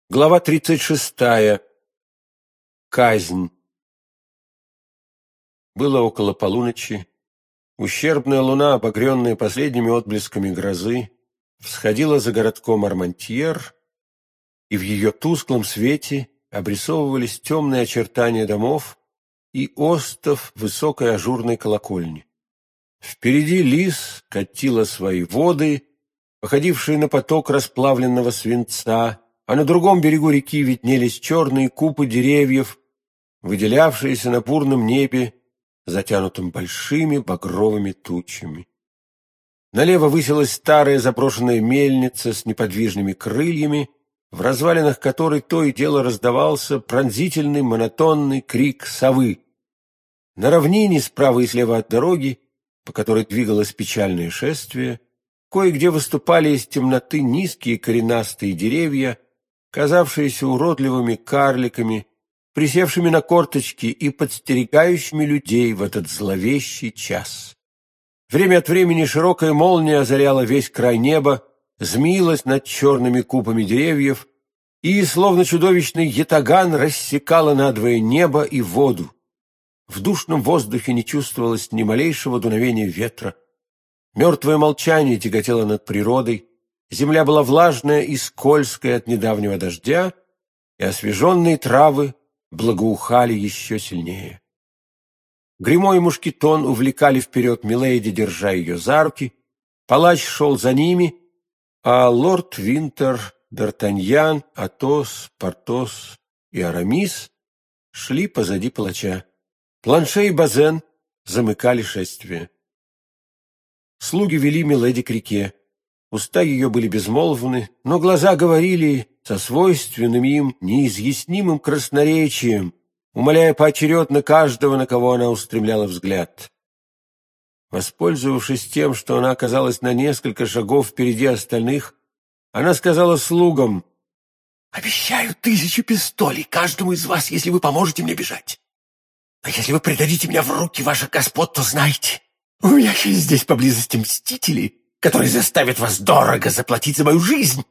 Глава 36. Казнь. Было около полуночи. Ущербная луна, обогренная последними отблесками грозы, всходила за городком Армантьер, и в ее тусклом свете обрисовывались темные очертания домов и остов высокой ажурной колокольни. Впереди Лис катила свои воды, походившие на поток расплавленного свинца, а на другом берегу реки виднелись черные купы деревьев, выделявшиеся на бурном небе, затянутым большими багровыми тучами. Налево высилась старая заброшенная мельница с неподвижными крыльями, в развалинах которой то и дело раздавался пронзительный монотонный крик совы. На равнине справа и слева от дороги, по которой двигалось печальное шествие, кое-где выступали из темноты низкие коренастые деревья, казавшиеся уродливыми карликами, присевшими на корточки и подстерегающими людей в этот зловещий час. Время от времени широкая молния озаряла весь край неба, змеилась над черными купами деревьев и, словно чудовищный ятаган, рассекала надвое небо и воду. В душном воздухе не чувствовалось ни малейшего дуновения ветра. Мертвое молчание тяготело над природой, земля была влажная и скользкая от недавнего дождя, и освеженные травы благоухали еще сильнее. Гримо и Мушкетон увлекали вперед миледи, держа ее за руки, палач шел за ними, а лорд Винтер, Д'Артаньян, Атос, Портос и Арамис шли позади палача. Планше и Базен замыкали шествие. Слуги вели миледи к реке. Уста ее были безмолвны, но глаза говорили со свойственным им неизъяснимым красноречием, умоляя поочередно каждого, на кого она устремляла взгляд. Воспользовавшись тем, что она оказалась на несколько шагов впереди остальных, она сказала слугам: «Обещаю 1000 пистолей каждому из вас, если вы поможете мне бежать. А если вы предадите меня в руки ваших господ, то знайте, у меня есть здесь поблизости мстители, которые заставят вас дорого заплатить за мою жизнь».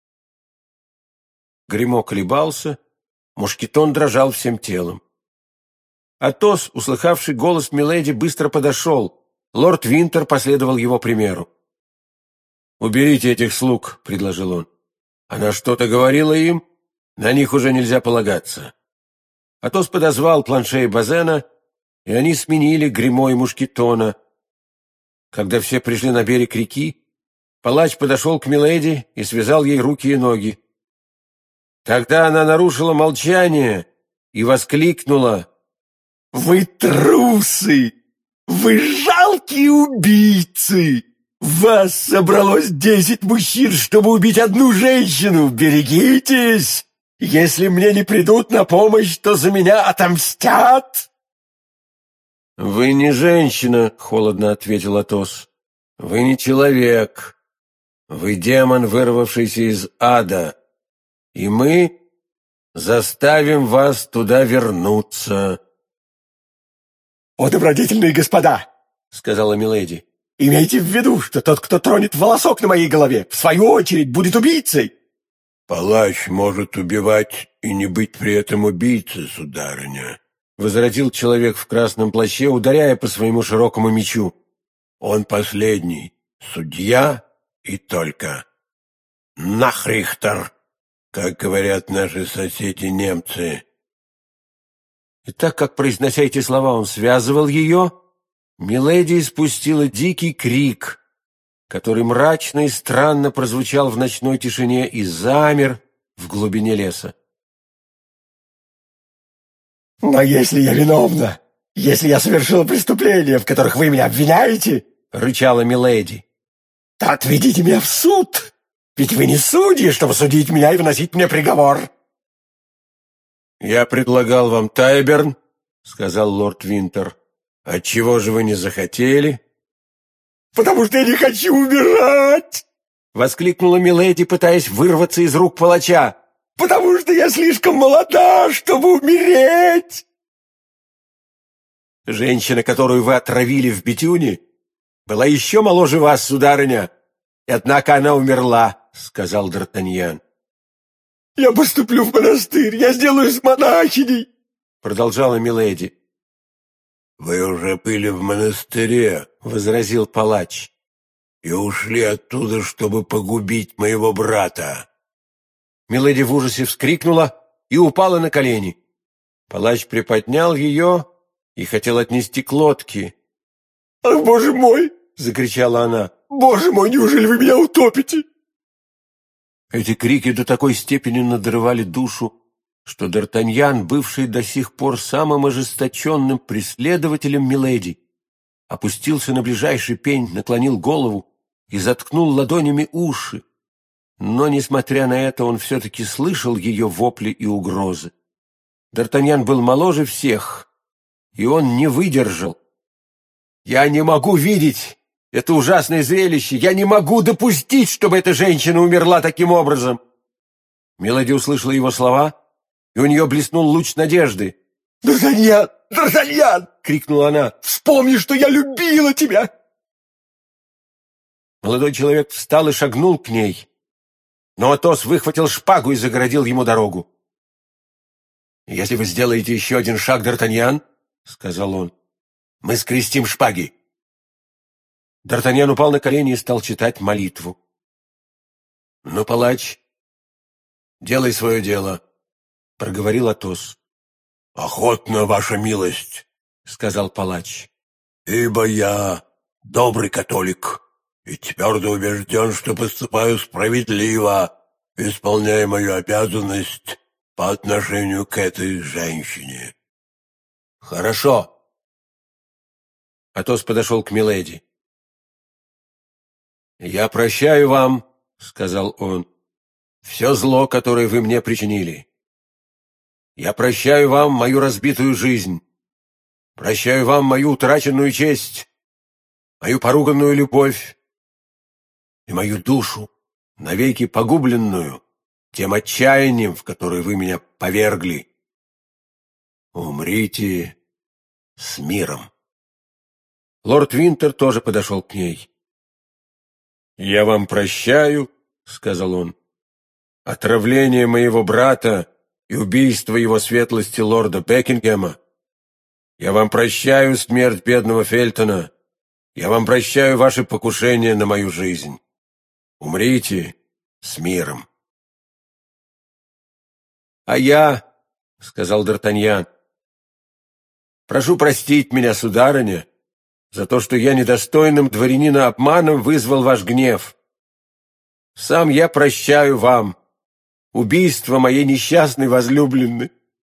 Гримо колебался, Мушкетон дрожал всем телом. Атос, услыхавший голос миледи, быстро подошел. Лорд Винтер последовал его примеру. «Уберите этих слуг», — предложил он. «Она что-то говорила им? На них уже нельзя полагаться». Атос подозвал Планше и Базена, и они сменили Гримо и Мушкетона. Когда все пришли на берег реки, палач подошел к миледи и связал ей руки и ноги. Тогда она нарушила молчание и воскликнула: «Вы трусы! Вы жалкие убийцы! Вас собралось 10 мужчин, чтобы убить одну женщину! Берегитесь! Если мне не придут на помощь, то за меня отомстят!» «Вы не женщина», — холодно ответил Атос. «Вы не человек. Вы демон, вырвавшийся из ада. И мы заставим вас туда вернуться». «О, добродетельные господа!» — сказала миледи. «Имейте в виду, что тот, кто тронет волосок на моей голове, в свою очередь будет убийцей». «Палач может убивать и не быть при этом убийцей, сударыня», — возразил человек в красном плаще, ударяя по своему широкому мечу. «Он последний, судья и только. Нахрихтер, как говорят наши соседи-немцы». И так как, произнося эти слова, он связывал ее, миледи испустила дикий крик, который мрачно и странно прозвучал в ночной тишине и замер в глубине леса. «Но если я виновна, если я совершила преступления, в которых вы меня обвиняете, — рычала миледи, — то отведите меня в суд, ведь вы не судьи, чтобы судить меня и выносить мне приговор». «Я предлагал вам Тайберн», — сказал лорд Винтер. «Отчего же вы не захотели?» «Потому что я не хочу умирать!» — воскликнула миледи, пытаясь вырваться из рук палача. «Потому что я слишком молода, чтобы умереть!» «Женщина, которую вы отравили в Бетюне, была еще моложе вас, сударыня, и однако она умерла», — сказал Д'Артаньян. Я поступлю в монастырь, я сделаюсь монахиней, продолжала миледи. «Вы уже были в монастыре», — возразил палач, «и ушли оттуда, чтобы погубить моего брата». Миледи в ужасе вскрикнула и упала на колени. Палач приподнял ее и хотел отнести к лодке. «Ах, боже мой!» — закричала она. «Боже мой, неужели вы меня утопите?» Эти крики до такой степени надрывали душу, что Д'Артаньян, бывший до сих пор самым ожесточенным преследователем миледи, опустился на ближайший пень, наклонил голову и заткнул ладонями уши. Но, несмотря на это, он все-таки слышал ее вопли и угрозы. Д'Артаньян был моложе всех, и он не выдержал. «Я не могу видеть это ужасное зрелище! Я не могу допустить, чтобы эта женщина умерла таким образом!» Миледи услышала его слова, и у нее блеснул луч надежды. «Д'Артаньян! Д'Артаньян!» — крикнула она. «Вспомни, что я любила тебя!» Молодой человек встал и шагнул к ней, но Атос выхватил шпагу и загородил ему дорогу. «Если вы сделаете еще один шаг, Д'Артаньян, — сказал он, — мы скрестим шпаги». Д'Артаньян упал на колени и стал читать молитву. «Ну, палач, делай свое дело», — проговорил Атос. «Охотно, ваша милость», — сказал палач, «ибо я добрый католик и твердо убежден, что поступаю справедливо, исполняя мою обязанность по отношению к этой женщине». «Хорошо». Атос подошел к миледи. «Я прощаю вам, — сказал он, — все зло, которое вы мне причинили. Я прощаю вам мою разбитую жизнь, прощаю вам мою утраченную честь, мою поруганную любовь и мою душу, навеки погубленную тем отчаянием, в которое вы меня повергли. Умрите с миром». Лорд Винтер тоже подошел к ней. «Я вам прощаю, — сказал он, — отравление моего брата и убийство его светлости лорда Бекингема. Я вам прощаю смерть бедного Фельтона. Я вам прощаю ваши покушения на мою жизнь. Умрите с миром». «А я, — сказал Д'Артаньян, — прошу простить меня, сударыня, за то, что я недостойным дворянина обманом вызвал ваш гнев. Сам я прощаю вам убийство моей несчастной возлюбленной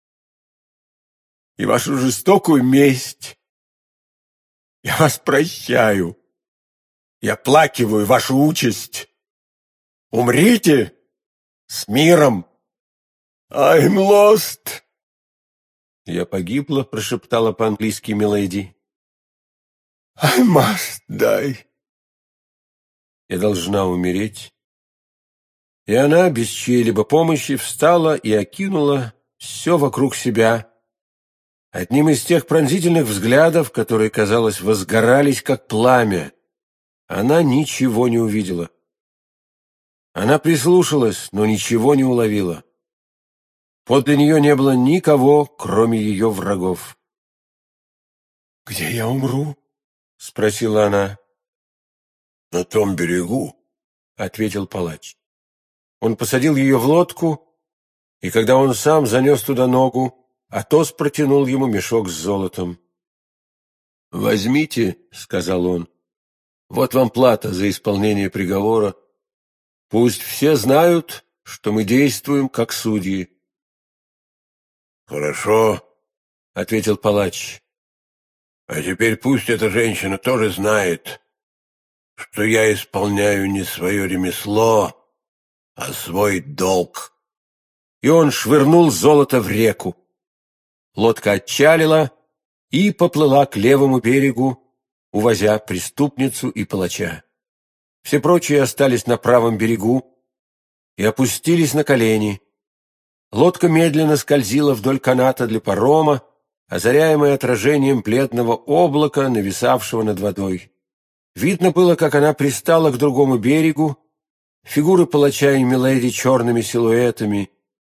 и вашу жестокую месть. Я вас прощаю. Я оплакиваю вашу участь. Умрите с миром». «I'm lost!» «Я погибла», — прошептала по-английски миледи. «I must die!» «Я должна умереть». И она, без чьей-либо помощи, встала и окинула все вокруг себя одним из тех пронзительных взглядов, которые, казалось, возгорались, как пламя. Она ничего не увидела. Она прислушалась, но ничего не уловила. Подле нее не было никого, кроме ее врагов. «Где я умру?» — спросила она. «На том берегу», — ответил палач. Он посадил ее в лодку, и когда он сам занес туда ногу, Атос протянул ему мешок с золотом. «Возьмите, — сказал он, — вот вам плата за исполнение приговора. Пусть все знают, что мы действуем как судьи». «Хорошо, — ответил палач. А теперь пусть эта женщина тоже знает, что я исполняю не свое ремесло, а свой долг». И он швырнул золото в реку. Лодка отчалила и поплыла к левому берегу, увозя преступницу и палача. Все прочие остались на правом берегу и опустились на колени. Лодка медленно скользила вдоль каната для парома, озаряемая отражением бледного облака, нависавшего над водой. Видно было, как она пристала к другому берегу, фигуры палача и миледи черными силуэтами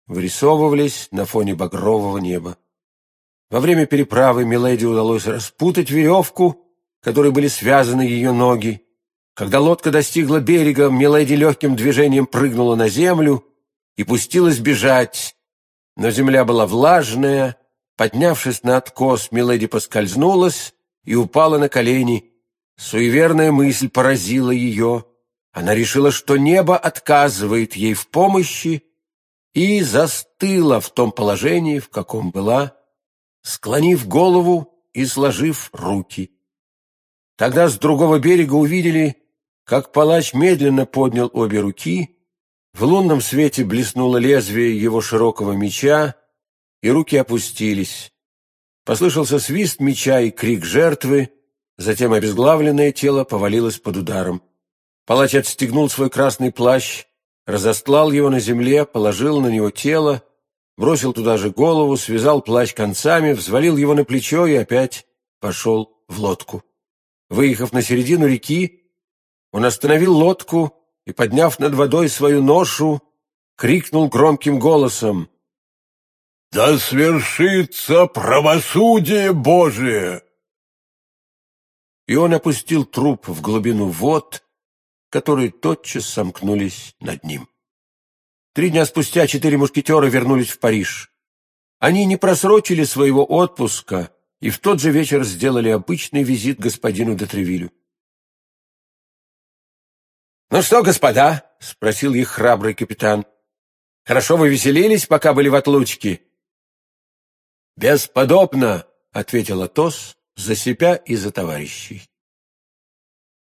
вырисовывались на фоне багрового неба. Во время переправы миледи удалось распутать веревку, которой были связаны ее ноги. Когда лодка достигла берега, миледи легким движением прыгнула на землю и пустилась бежать. Но земля была влажная. Поднявшись на откос, миледи поскользнулась и упала на колени. Суеверная мысль поразила ее. Она решила, что небо отказывает ей в помощи, и застыла в том положении, в каком была, склонив голову и сложив руки. Тогда с другого берега увидели, как палач медленно поднял обе руки, в лунном свете блеснуло лезвие его широкого меча, и руки опустились. Послышался свист меча и крик жертвы, затем обезглавленное тело повалилось под ударом. Палач отстегнул свой красный плащ, разостлал его на земле, положил на него тело, бросил туда же голову, связал плащ концами, взвалил его на плечо и опять пошел в лодку. Выехав на середину реки, он остановил лодку и, подняв над водой свою ношу, крикнул громким голосом: «Да свершится правосудие Божие!» И он опустил труп в глубину вод, которые тотчас сомкнулись над ним. 3 дня спустя 4 мушкетера вернулись в Париж. Они не просрочили своего отпуска и в тот же вечер сделали обычный визит господину де Тревилю. «Ну что, господа?» — спросил их храбрый капитан. «Хорошо вы веселились, пока были в отлучке?» «Бесподобно!» — ответил Атос за себя и за товарищей.